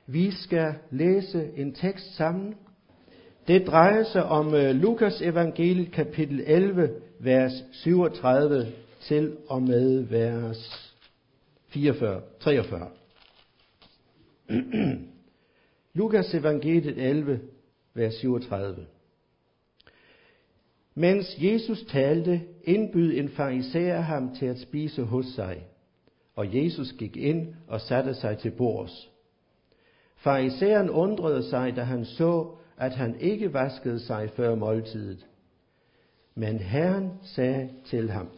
Vi skal læse en tekst sammen. Det drejer sig om Lukas evangeliet kapitel 11, vers 37 til og med vers 43. Lukas evangeliet 11, vers 37. Mens Jesus talte, indbød en farisæer ham til at spise hos sig, og Jesus gik ind og satte sig til bords. Farisæeren undrede sig, da han så, at han ikke vaskede sig før måltidet. Men Herren sagde til ham: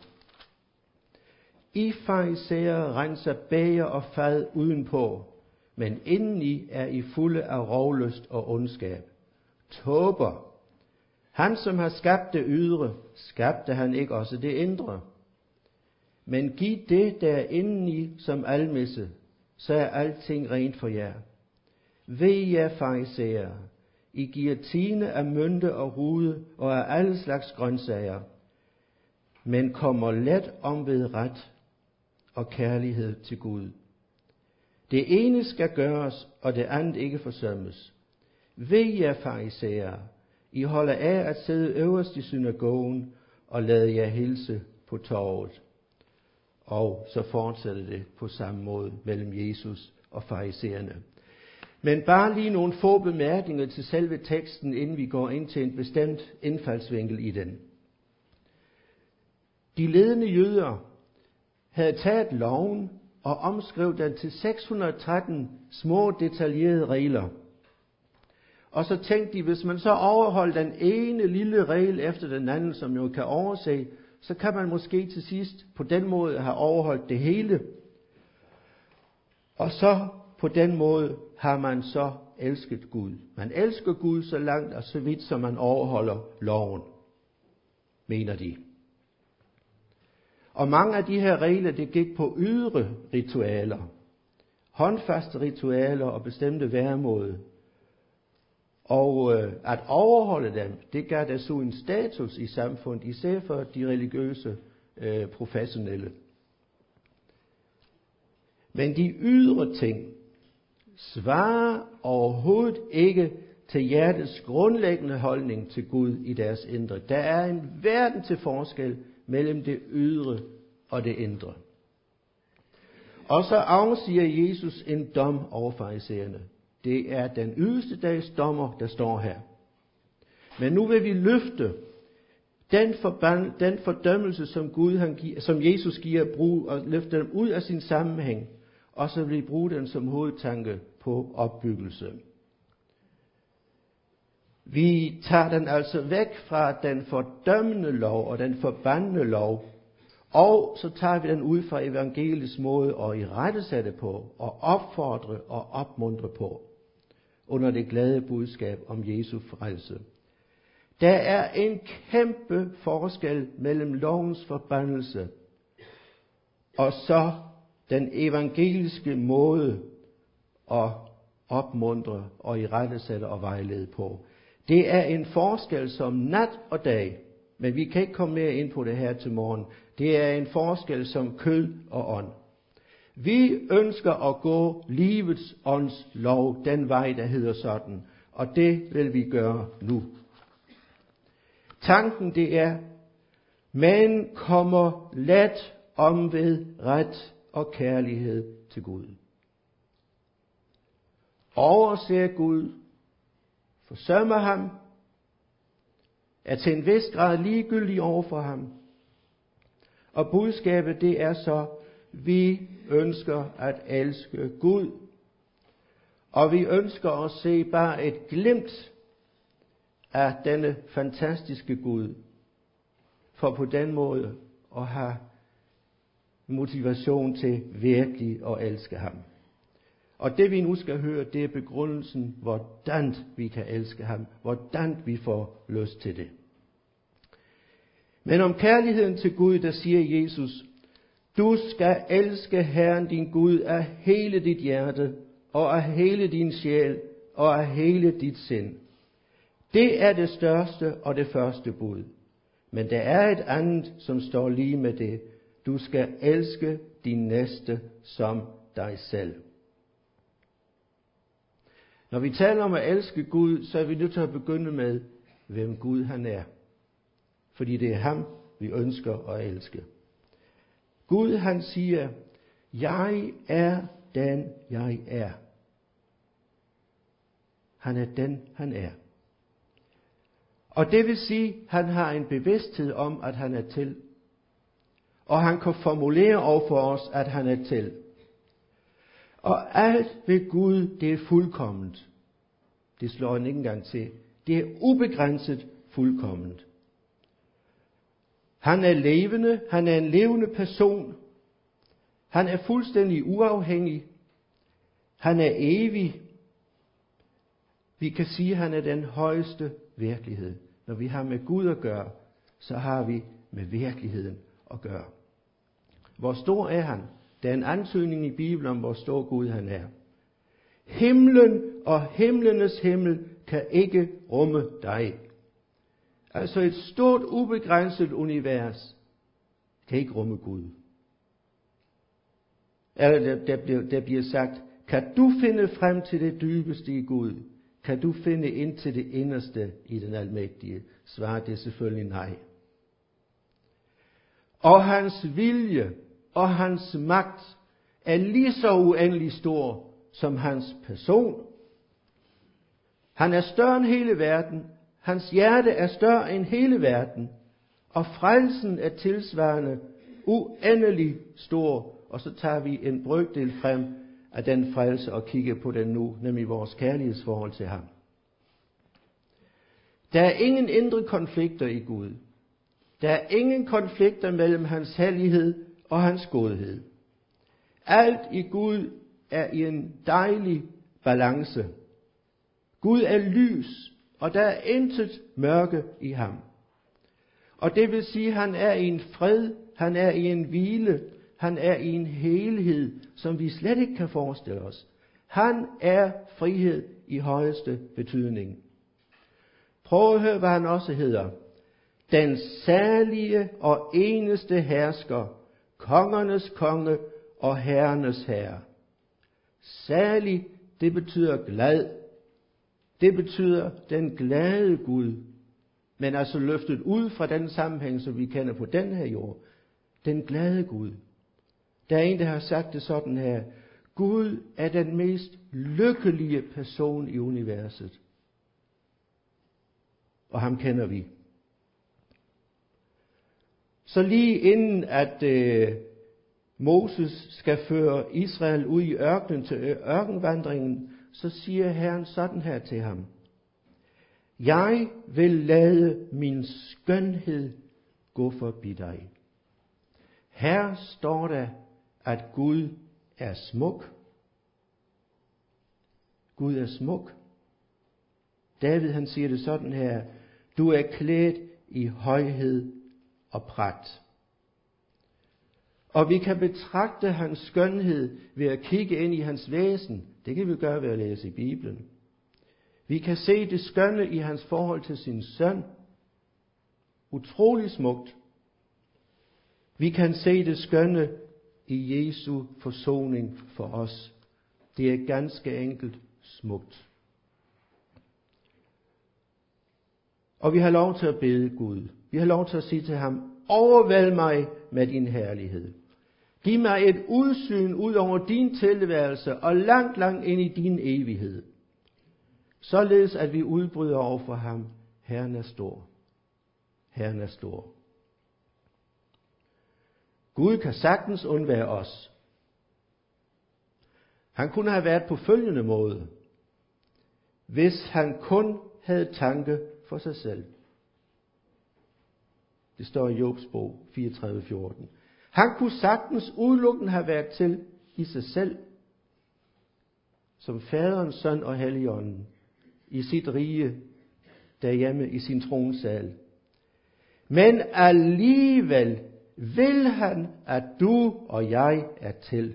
I farisæere renser bæger og fad udenpå, men indeni er I fulde af rovlyst og ondskab. Tåber! Han, som har skabt det ydre, skabte han ikke også det indre? Men giv det, der er indeni, som almisse, så er alting rent for jer. Ved jer farisæere, I giver tiende af mynte og rude og af alle slags grøntsager, men kommer let om ved ret og kærlighed til Gud. Det ene skal gøres, og det andet ikke forsømmes. Ved jer farisæere, I holder af at sidde øverst i synagogen og lade jer hilse på torvet. Og så fortsætter det på samme måde mellem Jesus og farisæerne. Men bare lige nogle få bemærkninger til selve teksten, inden vi går ind til en bestemt indfaldsvinkel i den. De ledende jøder havde taget loven og omskrev den til 613 små detaljerede regler. Og så tænkte de, hvis man så overholder den ene lille regel efter den anden, som jo kan overse, så kan man måske til sidst på den måde have overholdt det hele. Og så på den måde har man så elsket Gud. Man elsker Gud så langt og så vidt, som man overholder loven, mener de. Og mange af de her regler, det gik på ydre ritualer, håndfaste ritualer og bestemte væremåde. Og at overholde dem, det gav der så en status i samfundet, især for de religiøse professionelle. Men de ydre ting svarer overhovedet ikke til hjertets grundlæggende holdning til Gud i deres indre. Der er en verden til forskel mellem det ydre og det indre. Og så afsiger Jesus en dom over farisæerne. Det er den yderste dags dommer, der står her. Men nu vil vi løfte den fordømmelse, som Jesus giver brug, og løfte dem ud af sin sammenhæng, og så vil vi bruge den som hovedtanke på opbyggelse. Vi tager den altså væk fra den fordømmende lov og den forbandende lov, og så tager vi den ud fra evangeliets måde at irettesætte på, og opfordre og opmuntre på, under det glade budskab om Jesu frelse. Der er en kæmpe forskel mellem lovens forbandelse og så den evangeliske måde at opmuntre og irettesætte og vejlede på. Det er en forskel som nat og dag, men vi kan ikke komme mere ind på det her til morgen. Det er en forskel som kød og ånd. Vi ønsker at gå livets ånds lov, den vej, der hedder sådan, og det vil vi gøre nu. Tanken det er, man kommer let om ved ret og kærlighed til Gud. Overser Gud, forsømmer ham, er til en vis grad ligegyldig over for ham. Og budskabet det er så, vi ønsker at elske Gud. Og vi ønsker at se bare et glimt af denne fantastiske Gud. For på den måde at have motivation til virkelig at elske ham. Og det vi nu skal høre, det er begrundelsen, hvordan vi kan elske ham. Hvordan vi får lyst til det. Men om kærligheden til Gud, der siger Jesus, du skal elske Herren din Gud af hele dit hjerte, og af hele din sjæl, og af hele dit sind. Det er det største og det første bud. Men der er et andet, som står lige med det. Du skal elske din næste som dig selv. Når vi taler om at elske Gud, så er vi nødt til at begynde med, hvem Gud han er. Fordi det er ham, vi ønsker at elske. Gud han siger, jeg er den jeg er. Han er den han er. Og det vil sige, at han har en bevidsthed om, at han er til. Og han kan formulere over for os, at han er til. Og alt ved Gud, det er fuldkomment. Det slår han ikke engang til. Det er ubegrænset fuldkomment. Han er levende, han er en levende person. Han er fuldstændig uafhængig. Han er evig. Vi kan sige, at han er den højeste virkelighed. Når vi har med Gud at gøre, så har vi med virkeligheden at gøre. Hvor stor er han? Der er en antydning i Bibelen om, hvor stor Gud han er. Himlen og himlenes himmel kan ikke rumme dig. Altså et stort, ubegrænset univers kan ikke rumme Gud. Eller der bliver sagt, kan du finde frem til det dybeste i Gud? Kan du finde ind til det inderste i den almægtige? Svaret er selvfølgelig nej. Og hans vilje og hans magt er lige så uendelig stor som hans person. Han er større end hele verden. Hans hjerte er større end hele verden. Og frelsen er tilsvarende uendelig stor. Og så tager vi en brøkdel frem af den frelse og kigger på den nu, nemlig vores kærlighedsforhold til ham. Der er ingen indre konflikter i Gud. Der er ingen konflikter mellem hans hellighed og hans godhed. Alt i Gud er i en dejlig balance. Gud er lys, og der er intet mørke i ham. Og det vil sige, at han er i en fred, han er i en hvile, han er i en helhed, som vi slet ikke kan forestille os. Han er frihed i højeste betydning. Prøv at høre, hvad han også hedder. Den særlige og eneste hersker, kongernes konge og herrenes herre. Særlig, det betyder glad. Det betyder den glade Gud. Men altså løftet ud fra den sammenhæng, som vi kender på den her jord. Den glade Gud. Der er en, der har sagt det sådan her. Gud er den mest lykkelige person i universet. Og ham kender vi. Så lige inden at Moses skal føre Israel ud i ørkenen til ørkenvandringen, så siger Herren sådan her til ham. Jeg vil lade min skønhed gå forbi dig. Her står der, at Gud er smuk. Gud er smuk. David han siger det sådan her. Du er klædt i højhed og pragt. Og vi kan betragte hans skønhed ved at kigge ind i hans væsen. Det kan vi gøre ved at læse i Bibelen. Vi kan se det skønne i hans forhold til sin søn. Utrolig smukt. Vi kan se det skønne i Jesu forsoning for os. Det er ganske enkelt smukt. Og vi har lov til at bede Gud. Vi har lov til at sige til ham, overvæld mig med din herlighed. Giv mig et udsyn ud over din tilværelse og langt, langt ind i din evighed. Således at vi udbryder over for ham, Herren er stor. Herren er stor. Gud kan sagtens undvære os. Han kunne have været på følgende måde, hvis han kun havde tanke for sig selv. Det står i Jobs bog 34:14. Han kunne sagtens udelukkende have været til i sig selv, som Faderen, Søn og Helligånden, i sit rige, derhjemme i sin tronsal. Men alligevel vil han, at du og jeg er til.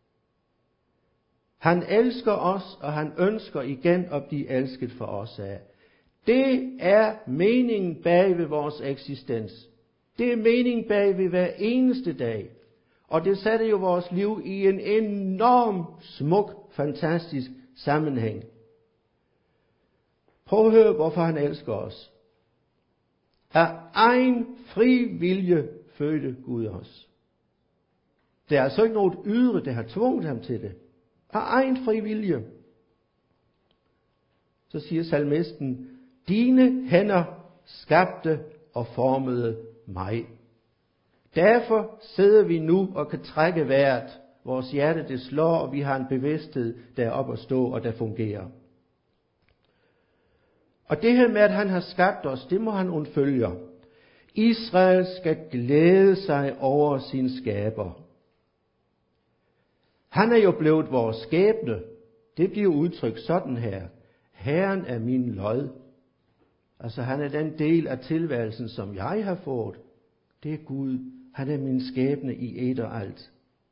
Han elsker os, og han ønsker igen at blive elsket for os af. Det er meningen bag ved vores eksistens. Det er meningen bag ved hver eneste dag. Og det sætter jo vores liv i en enorm, smuk, fantastisk sammenhæng. Prøv at høre, hvorfor han elsker os. Af egen fri vilje fødte Gud os. Det er altså ikke noget ydre, der har tvunget ham til det. Af egen fri vilje. Så siger salmisten, dine hænder skabte og formede mig. Derfor sidder vi nu og kan trække vejret. Vores hjerte det slår, og vi har en bevidsthed, der er op at stå og der fungerer. Og det her med, at han har skabt os, det må han undfølge. Israel skal glæde sig over sin skaber. Han er jo blevet vores skæbne. Det bliver udtrykt sådan her. Herren er min lod. Altså han er den del af tilværelsen, som jeg har fået. Det er Gud. Han er min skæbne i et og alt.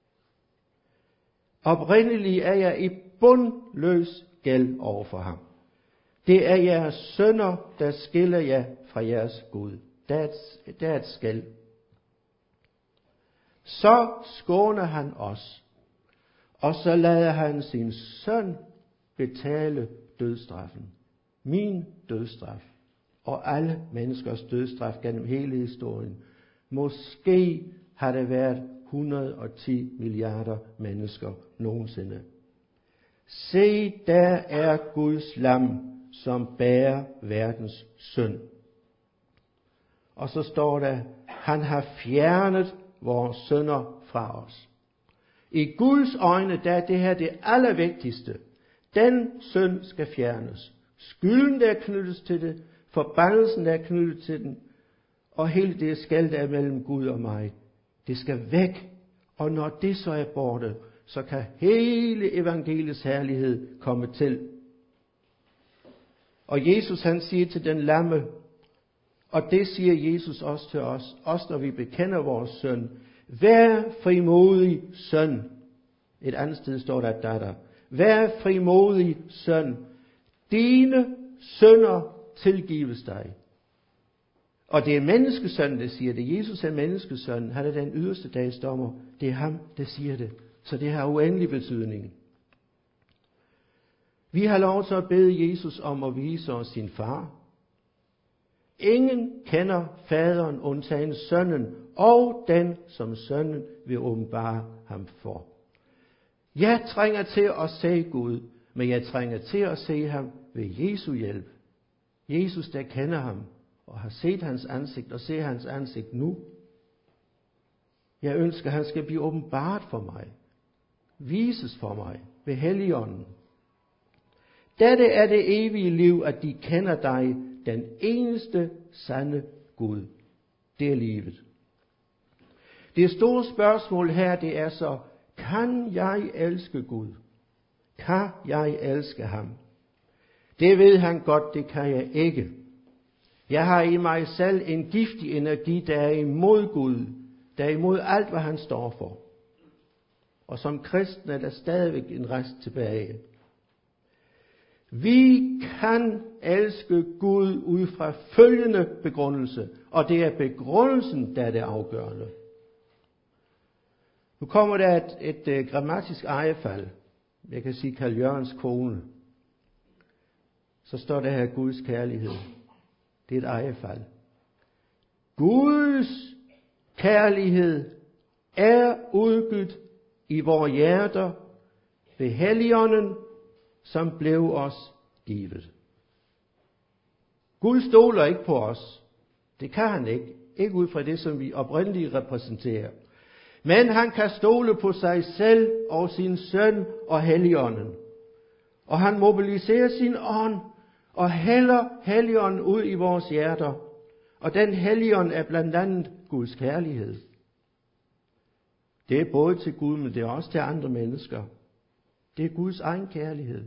Oprindelig er jeg i bundløs gæld over for ham. Det er jeres synder, der skiller jer fra jeres Gud. Der er et skel. Så skåner han os, og så lader han sin søn betale dødsstraffen. Min dødsstraf, og alle menneskers dødsstraf gennem hele historien. Måske har det været 110 milliarder mennesker nogensinde. Se, der er Guds lam, som bærer verdens synd. Og så står der, han har fjernet vores synder fra os. I Guds øjne, der er det her det allervigtigste. Den synd skal fjernes. Skylden, der er knyttet til det, forbandelsen, der er knyttet til den, og hele det skel, der er mellem Gud og mig, det skal væk. Og når det så er borte, så kan hele evangeliets herlighed komme til. Og Jesus han siger til den lamme, og det siger Jesus også til os, også når vi bekender vores synd. Vær frimodig søn. Et andet sted står der, datter. Vær frimodig søn. Dine synder tilgives dig. Og det er menneskesønnen, der siger det. Jesus er menneskesønnen. Han er den yderste dags dommer. Det er ham, der siger det. Så det har uendelig betydning. Vi har lov til at bede Jesus om at vise os sin far. Ingen kender faderen undtagen sønnen, og den, som sønnen vil åbenbare ham for. Jeg trænger til at se Gud, men jeg trænger til at se ham ved Jesu hjælp. Jesus, der kender ham, og har set hans ansigt, og ser hans ansigt nu. Jeg ønsker, at han skal blive åbenbart for mig. Vises for mig ved Helligånden. Dette er det evige liv, at de kender dig, den eneste sande Gud. Det er livet. Det store spørgsmål her, det er så, kan jeg elske Gud? Kan jeg elske ham? Det ved han godt, det kan jeg ikke. Jeg har i mig selv en giftig energi, der er imod Gud, der er imod alt, hvad han står for. Og som kristne er der stadigvæk en rest tilbage. Vi kan elske Gud ud fra følgende begrundelse, og det er begrundelsen, der er det afgørende. Nu kommer der et grammatisk ejefald. Jeg kan sige Karl Jørgens kone. Så står der her Guds kærlighed. Det er et ejefald. Guds kærlighed er udgivet i vores hjerter ved Helligånden, som blev os givet. Gud stoler ikke på os. Det kan han ikke. Ikke ud fra det, som vi oprindeligt repræsenterer. Men han kan stole på sig selv og sin søn og Helligånden. Og han mobiliserer sin ånd og hælder Helligånden ud i vores hjerter. Og den Helligånd er blandt andet Guds kærlighed. Det er både til Gud, men det er også til andre mennesker. Det er Guds egen kærlighed.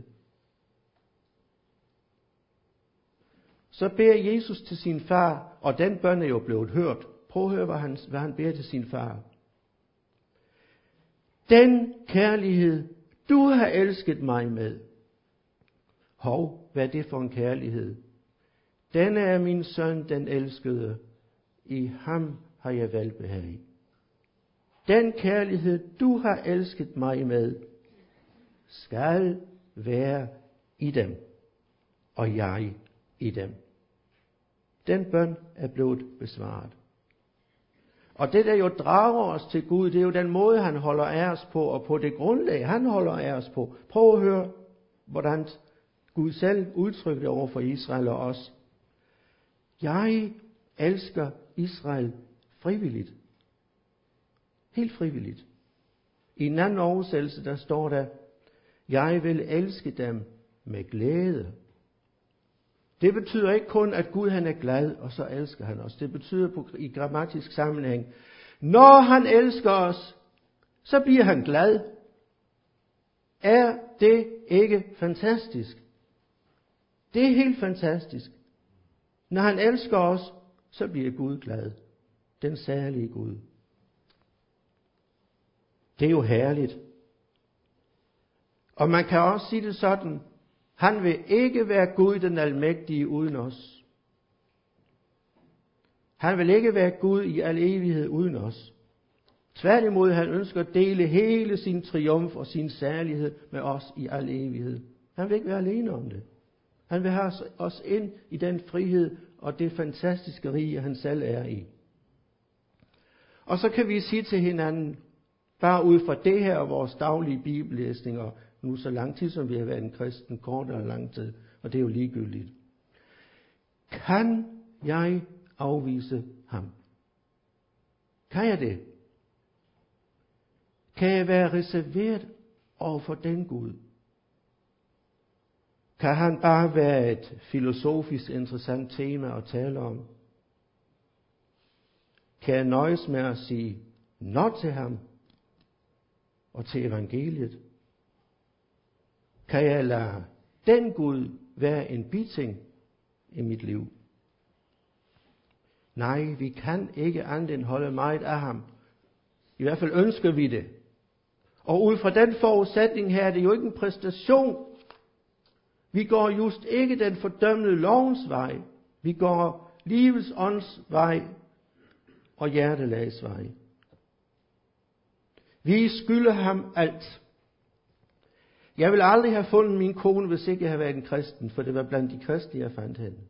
Så beder Jesus til sin far, og den bøn er jo blevet hørt. Prøv at høre, hvad han beder til sin far. Den kærlighed, du har elsket mig med. Hov, hvad er det for en kærlighed? Den er min søn, den elskede. I ham har jeg velbehag. Den kærlighed, du har elsket mig med, skal være i dem, og jeg i dem. Den bøn er blevet besvaret. Og det, der jo drager os til Gud, det er jo den måde, han holder af os på, og på det grundlag, han holder af os på. Prøv at høre, hvordan Gud selv udtrykker det over for Israel og os. Jeg elsker Israel frivilligt. Helt frivilligt. I en anden oversættelse, der står der, jeg vil elske dem med glæde. Det betyder ikke kun, at Gud han er glad, og så elsker han os. Det betyder i grammatisk sammenhæng, når han elsker os, så bliver han glad. Er det ikke fantastisk? Det er helt fantastisk. Når han elsker os, så bliver Gud glad. Den særlige Gud. Det er jo herligt. Og man kan også sige det sådan, han vil ikke være Gud den almægtige uden os. Han vil ikke være Gud i al evighed uden os. Tværtimod, han ønsker at dele hele sin triumf og sin særlighed med os i al evighed. Han vil ikke være alene om det. Han vil have os ind i den frihed og det fantastiske rige, han selv er i. Og så kan vi sige til hinanden, bare ud fra det her og vores daglige bibellæsninger, nu så lang tid, som vi har været en kristen, kort eller lang tid, og det er jo ligegyldigt. Kan jeg afvise ham? Kan jeg det? Kan jeg være reserveret over for den Gud? Kan han bare være et filosofisk interessant tema at tale om? Kan jeg nøjes med at sige nå til ham og til evangeliet? Kan jeg lade den Gud være en biting i mit liv? Nej, vi kan ikke andet end holde meget af ham. I hvert fald ønsker vi det. Og ud fra den forudsætning her er det jo ikke en præstation. Vi går just ikke den fordømmende lovens vej. Vi går livets ånds vej og hjertelags vej. Vi skylder ham alt. Jeg vil aldrig have fundet min kone, hvis ikke jeg havde været en kristen, for det var blandt de kristne, jeg fandt hende.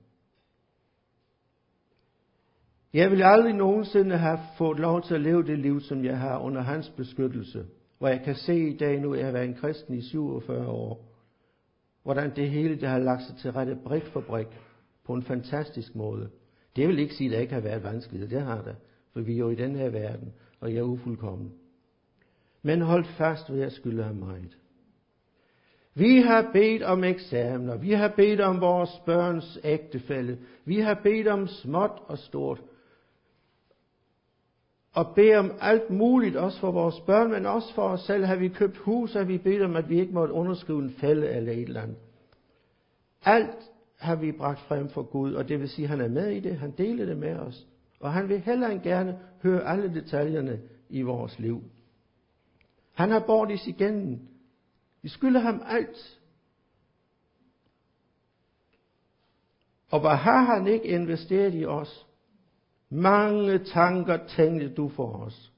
Jeg vil aldrig nogensinde have fået lov til at leve det liv, som jeg har under hans beskyttelse, hvor jeg kan se i dag nu, at jeg har været en kristen i 47 år, hvordan det hele det har lagt sig til rette brik for brik, på en fantastisk måde. Det vil ikke sige, at det ikke har været vanskeligt, det har det, for vi er jo i den her verden, og jeg er ufuldkommen. Men hold fast, hvad jeg skylder ham meget. Vi har bedt om eksamener, vi har bedt om vores børns ægtefælle, vi har bedt om småt og stort, og beder om alt muligt, også for vores børn, men også for os selv. Har vi købt hus, har vi bedt om, at vi ikke måtte underskrive en fælde eller et eller andet. Alt har vi bragt frem for Gud, og det vil sige, at han er med i det, han deler det med os, og han vil heller end gerne høre alle detaljerne i vores liv. Han har båret os igennem. Vi skylder ham alt. Og hvad har han ikke investeret i os? Mange tanker tænkte du for os.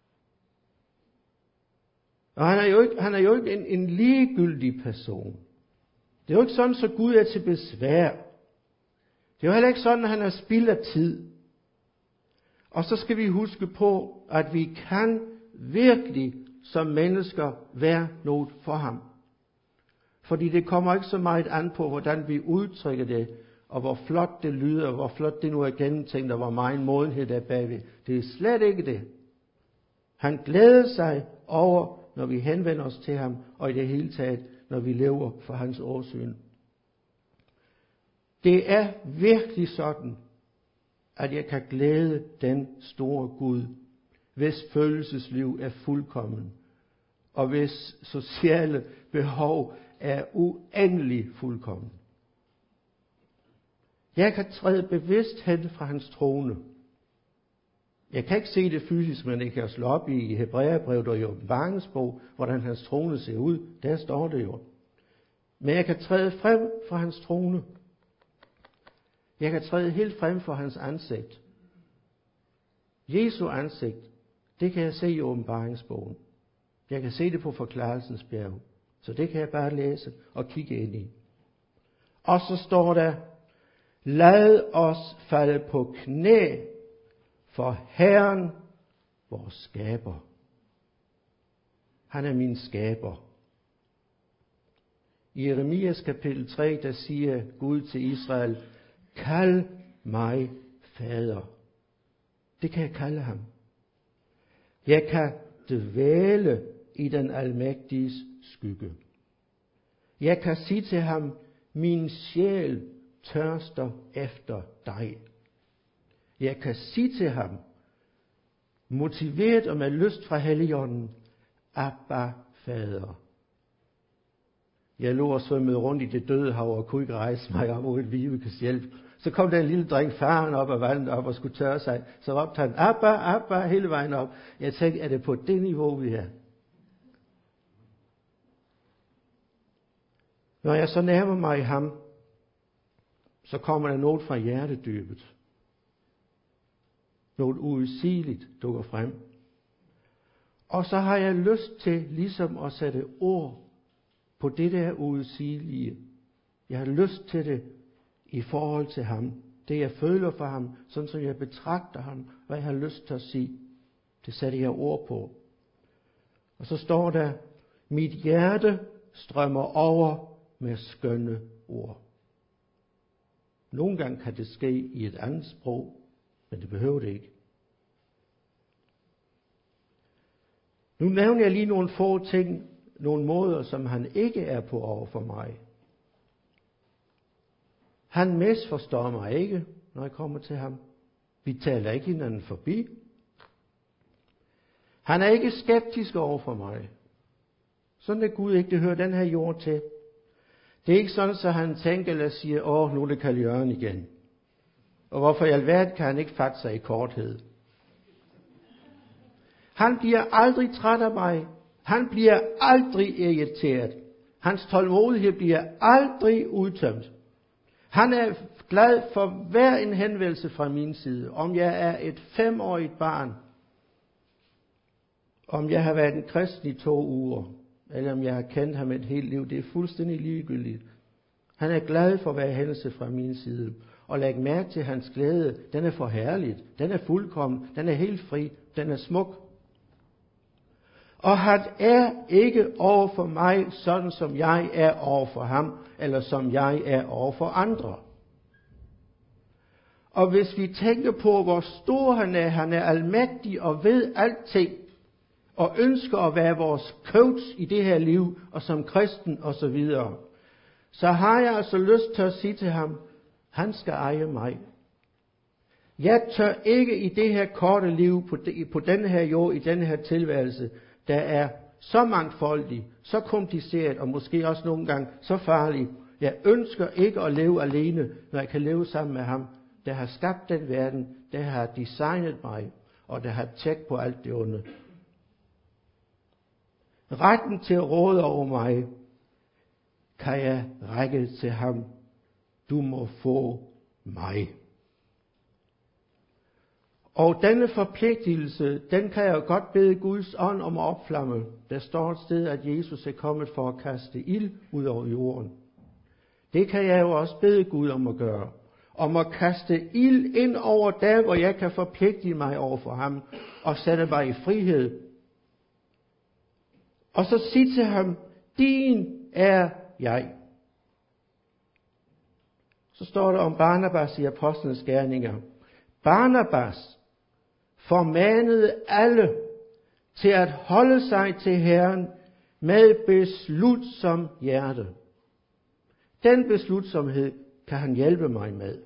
Og han er jo ikke en ligegyldig person. Det er jo ikke sådan, så Gud er til besvær. Det er jo heller ikke sådan, at han er spild af tid. Og så skal vi huske på, at vi kan virkelig som mennesker være noget for ham. Fordi det kommer ikke så meget an på, hvordan vi udtrykker det, og hvor flot det lyder, og hvor flot det nu er gennemtænkt, og hvor meget modenhed der er bagved. Det er slet ikke det. Han glæder sig over, når vi henvender os til ham, og i det hele taget, når vi lever for hans åsyn. Det er virkelig sådan, at jeg kan glæde den store Gud, hvis følelsesliv er fuldkommen, og hvis sociale behov er uendelig fuldkommen. Jeg kan træde bevidst hen fra hans trone. Jeg kan ikke se det fysisk, men jeg kan slå op i Hebræerbrevet og i Åbenbaringsbog, hvordan hans trone ser ud. Der står det jo. Men jeg kan træde frem fra hans trone. Jeg kan træde helt frem for hans ansigt. Jesu ansigt, det kan jeg se i Åbenbaringsbogen. Jeg kan se det på Forklarelsens bjerg. Så det kan jeg bare læse og kigge ind i. Og så står der, lad os falde på knæ for Herren, vores skaber. Han er min skaber. I Jeremias kapitel 3, der siger Gud til Israel, kald mig fader. Det kan jeg kalde ham. Jeg kan dvæle i den almægtiges skygge. Jeg kan sige til ham, min sjæl tørster efter dig. Jeg kan sige til ham, motiveret og med lyst fra Helligånden, Abba, fader. Jeg lå og svømmede rundt i det døde hav og kunne ikke rejse mig op uden Vibekes hjælp. Så kom der en lille dreng, faren op af vandet op og skulle tørre sig. Så råbte han, Abba, Abba, hele vejen op. Jeg tænkte, er det på det niveau, vi er? Når jeg så nærmer mig ham, så kommer der noget fra hjertedybet. Noget uudsigeligt dukker frem. Og så har jeg lyst til ligesom at sætte ord på det der uudsigelige. Jeg har lyst til det i forhold til ham. Det jeg føler for ham, sådan som jeg betragter ham, hvad jeg har lyst til at sige. Det sætter jeg ord på. Og så står der, mit hjerte strømmer over med skønne ord. Nogle gange kan det ske i et andet sprog, men det behøver det ikke. Nu nævner jeg lige nogle få ting, nogle måder, som han ikke er på over for mig. Han misforstår mig ikke, når jeg kommer til ham. Vi taler ikke hinanden forbi. Han er ikke skeptisk over for mig. Sådan er Gud ikke, det hører den her jord til. Det er ikke sådan, at han tænker eller siger, nu er det Karl Jørgen igen. Og hvorfor i alverden kan han ikke fatte sig i korthed? Han bliver aldrig træt af mig. Han bliver aldrig irriteret. Hans tålmodighed bliver aldrig udtømt. Han er glad for hver en henvendelse fra min side. Om jeg er et 5-årigt barn, om jeg har været en kristen i 2 uger, eller om jeg har kendt ham et helt liv, det er fuldstændig ligegyldigt. Han er glad for hver hændelse fra min side. Og læg mærke til hans glæde. Den er forherligt. Den er fuldkommen. Den er helt fri. Den er smuk. Og han er ikke over for mig, sådan som jeg er over for ham, eller som jeg er over for andre. Og hvis vi tænker på, hvor stor han er almægtig og ved alting, og ønsker at være vores coach i det her liv, og som kristen og så videre, så har jeg altså lyst til at sige til ham, han skal eje mig. Jeg tør ikke i det her korte liv, på denne her jord, i denne her tilværelse, der er så mangfoldig, så kompliceret, og måske også nogle gange så farlig. Jeg ønsker ikke at leve alene, når jeg kan leve sammen med ham, der har skabt den verden, der har designet mig, og der har tjek på alt det onde. Retten til at råde over mig, kan jeg række til ham. Du må få mig. Og denne forpligtelse, den kan jeg godt bede Guds ånd om at opflamme. Der står et sted, at Jesus er kommet for at kaste ild ud over jorden. Det kan jeg jo også bede Gud om at gøre. Om at kaste ild ind over der, hvor jeg kan forpligte mig over for ham, og sætte mig i frihed. Og så sige til ham, din er jeg. Så står der om Barnabas i Apostlenes Gerninger. Barnabas formanede alle til at holde sig til Herren med beslutsom hjerte. Den beslutsomhed kan han hjælpe mig med.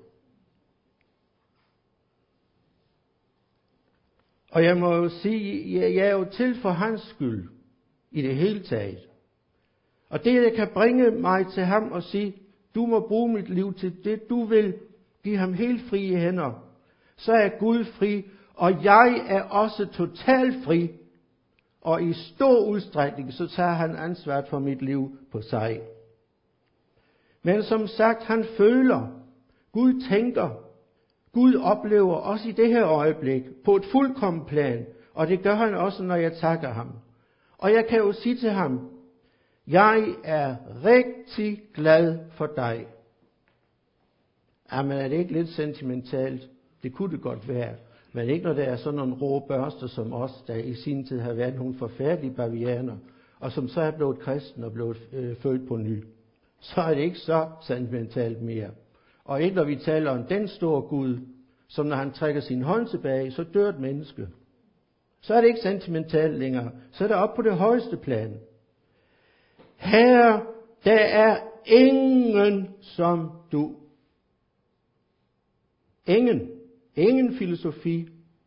Og jeg må jo sige, jeg er jo til for hans skyld i det hele taget. Og det, der kan bringe mig til ham og sige, du må bruge mit liv til det, du vil, give ham helt frie hænder, så er Gud fri, og jeg er også totalt fri. Og i stor udstrækning, så tager han ansvaret for mit liv på sig. Men som sagt, han føler, Gud tænker, Gud oplever også i det her øjeblik på et fuldkommen plan, og det gør han også, når jeg takker ham. Og jeg kan jo sige til ham, jeg er rigtig glad for dig. Jamen er det ikke lidt sentimentalt? Det kunne det godt være. Men ikke når der er sådan nogle rå børster som os, der i sin tid har været nogle forfærdelige bavianer, og som så er blevet kristen og blevet født på ny. Så er det ikke så sentimentalt mere. Og ikke når vi taler om den store Gud, som når han trækker sin hånd tilbage, så dør et menneske. Så er det ikke sentimentalt længere. Så er det op på det højeste plan. Herre, der er ingen som du. Ingen. Ingen filosofi.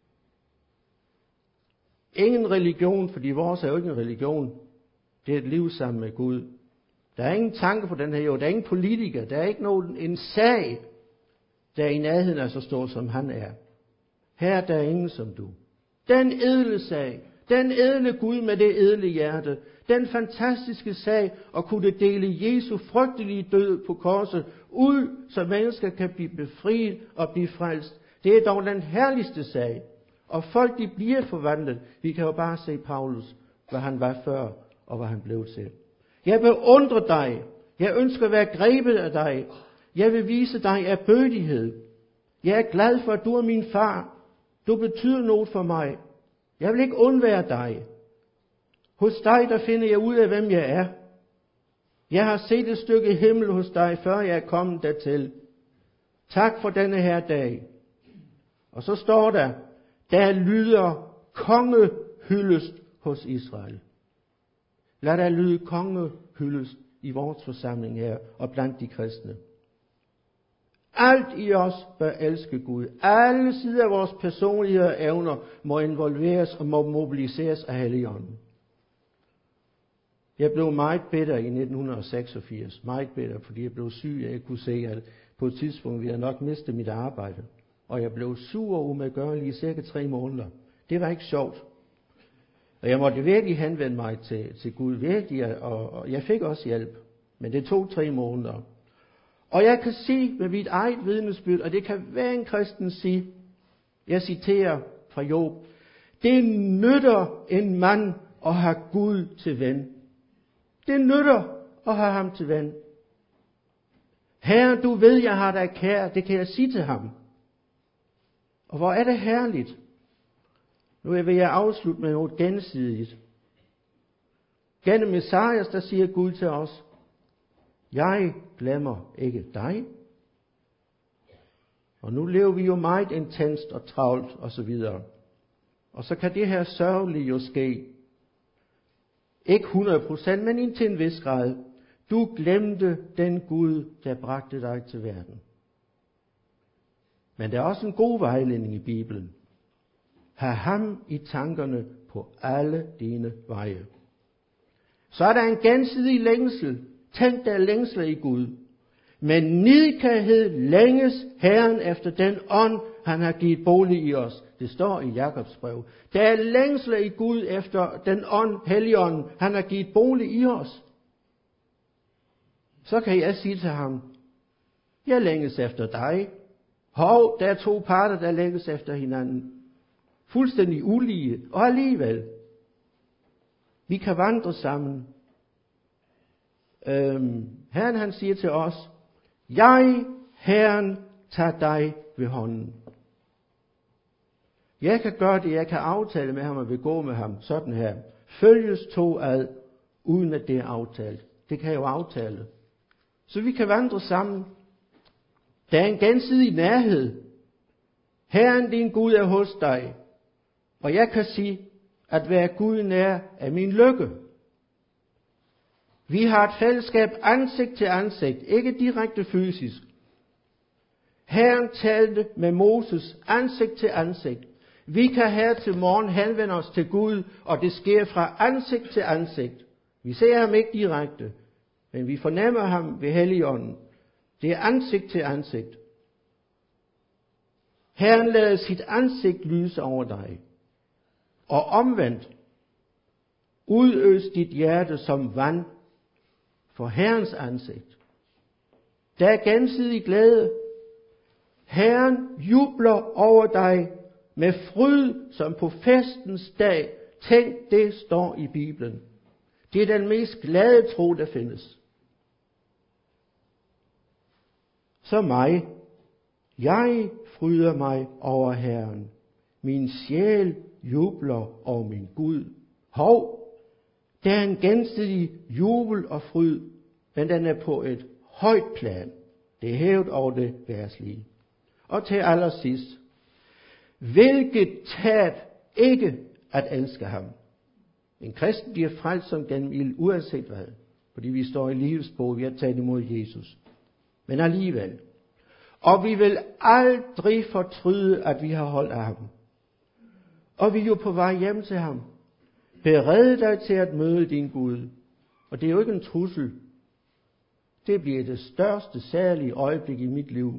Ingen religion, fordi vores er jo ikke en religion. Det er et liv sammen med Gud. Der er ingen tanke på den her jord. Der er ingen politiker. Der er ikke nogen en sag, der er i nærheden af så stor som han er. Her der er ingen som du. Den edle sag. Den edle Gud med det edle hjerte. Den fantastiske sag at kunne dele Jesu frygtelige død på korset ud, så mennesker kan blive befriet og blive frelst. Det er dog den herligste sag. Og folk de bliver forvandlet. Vi kan jo bare se Paulus, hvad han var før og hvad han blev til. Jeg beundrer dig. Jeg ønsker at være grebet af dig. Jeg vil vise dig ærbødighed. Jeg er glad for, at du er min far. Du betyder noget for mig. Jeg vil ikke undvære dig. Hos dig, der finder jeg ud af, hvem jeg er. Jeg har set et stykke himmel hos dig, før jeg er kommet dertil. Tak for denne her dag. Og så står der lyder kongehyldest hos Israel. Lad der lyde kongehyldest i vores forsamling her og blandt de kristne. Alt i os bør elske Gud. Alle sider af vores personlighed og evner må involveres og må mobiliseres af Helligånden. Jeg blev meget bitter i 1986. Meget bitter, fordi jeg blev syg. Jeg kunne se, at på et tidspunkt ville jeg nok miste mit arbejde. Og jeg blev sur og umedgørlig i cirka 3 måneder. Det var ikke sjovt. Og jeg måtte virkelig henvende mig til Gud. Virkelig, og jeg fik også hjælp. Men det tog 3 måneder. Og jeg kan sige med mit eget vidnesbyrd, og det kan hver en kristen sige, jeg citerer fra Job, det nytter en mand at have Gud til ven. Det nytter at have ham til ven. Herre, du ved, jeg har dig kær, det kan jeg sige til ham. Og hvor er det herligt. Nu vil jeg afslutte med noget gensidigt. Gennem Messias, der siger Gud til os, jeg glemmer ikke dig. Og nu lever vi jo meget intenst og travlt og så videre. Og så kan det her sørgelige jo ske. Ikke 100%, men indtil en vis grad. Du glemte den Gud, der bragte dig til verden. Men der er også en god vejledning i Bibelen. Ha' ham i tankerne på alle dine veje. Så er der en gensidig længsel. Tænk der længsler i Gud. Men nidkærhed længes Herren efter den ånd, han har givet bolig i os. Det står i Jakobs brev. Der er længsler i Gud efter den ånd, Helligånden, han har givet bolig i os. Så kan jeg sige til ham, jeg længes efter dig. Hov, der er 2 parter, der længes efter hinanden. Fuldstændig ulige, og alligevel. Vi kan vandre sammen. Herren han siger til os, jeg, Herren, tager dig ved hånden. Jeg kan gøre det, jeg kan aftale med ham og vil gå med ham, sådan her. Følges 2 ad, uden at det er aftalt. Det kan jeg jo aftale. Så vi kan vandre sammen. Der er en gensidig nærhed. Herren din Gud er hos dig. Og jeg kan sige, at være Gud nær er min lykke. Vi har et fællesskab ansigt til ansigt, ikke direkte fysisk. Herren talte med Moses ansigt til ansigt. Vi kan her til morgen henvende os til Gud, og det sker fra ansigt til ansigt. Vi ser ham ikke direkte, men vi fornemmer ham ved Helligånden. Det er ansigt til ansigt. Herren lader sit ansigt lyse over dig. Og omvendt, udøs dit hjerte som vand for Herrens ansigt. Der er gensidig glæde. Herren jubler over dig med fryd som på festens dag. Tænk, det står i Bibelen. Det er den mest glade tro, der findes. Så mig. Jeg fryder mig over Herren. Min sjæl jubler over min Gud. Hov, der er en gensidig jubel og fryd, men den er på et højt plan. Det er hævet over det værslige. Og til allersidst, hvilket tab ikke at elske ham. En kristen bliver frelst som gennem ild, uanset hvad. Fordi vi står i livets bog, vi har taget imod Jesus. Men alligevel. Og vi vil aldrig fortryde, at vi har holdt af ham. Og vi er jo på vej hjem til ham. Bered dig til at møde din Gud. Og det er jo ikke en trussel. Det bliver det største særlige øjeblik i mit liv.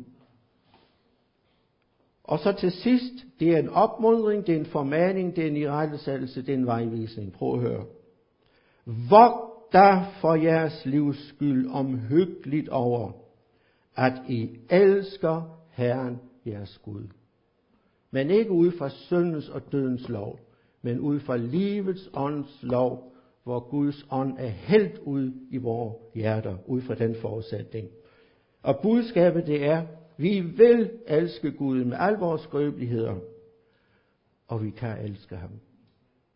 Og så til sidst, det er en opmuntring, det er en formaning, det er en irettesættelse, det er en vejvisning. Prøv at høre. Vogt dig for jeres livs skyld omhyggeligt over, at I elsker Herren jeres Gud. Men ikke ud fra syndens og dødens lov, men ud fra livets ånds lov, hvor Guds ånd er hældt ud i vores hjerter, ud fra den forudsætning. Og budskabet det er, vi vil elske Gud med al vores skrøbeligheder, og vi kan elske ham.